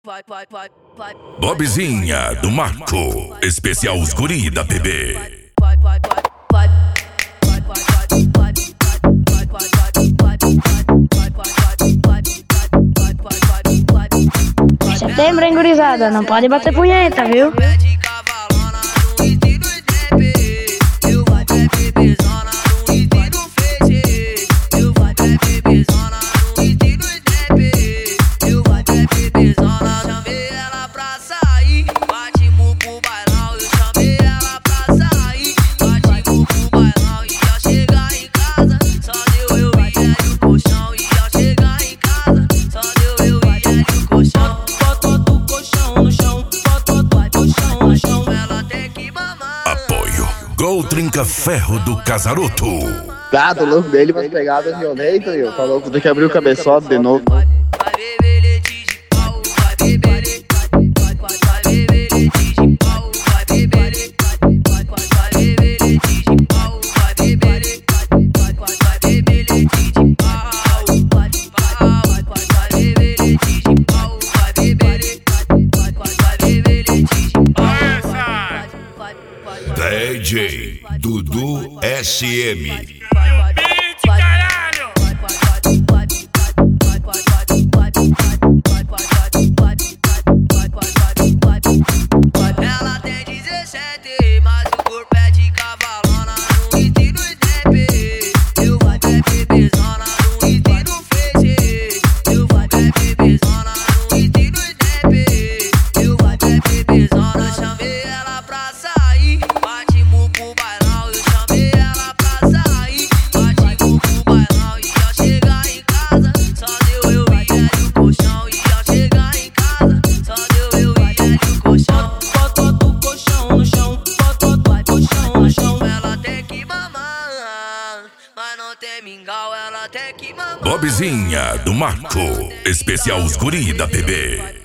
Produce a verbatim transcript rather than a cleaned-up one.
Bobzinha do Marco, especial os guri da P B. Setembro, hein, gurizada? Não pode bater punheta, viu? Gol Trinca Ferro do Casaroto. Gado louco dele com as pegadas violentas, eu falou que tem que abrir o cabeçote de novo. D J Dudu S M. Bobzinha do Marco, especial os guri da P B.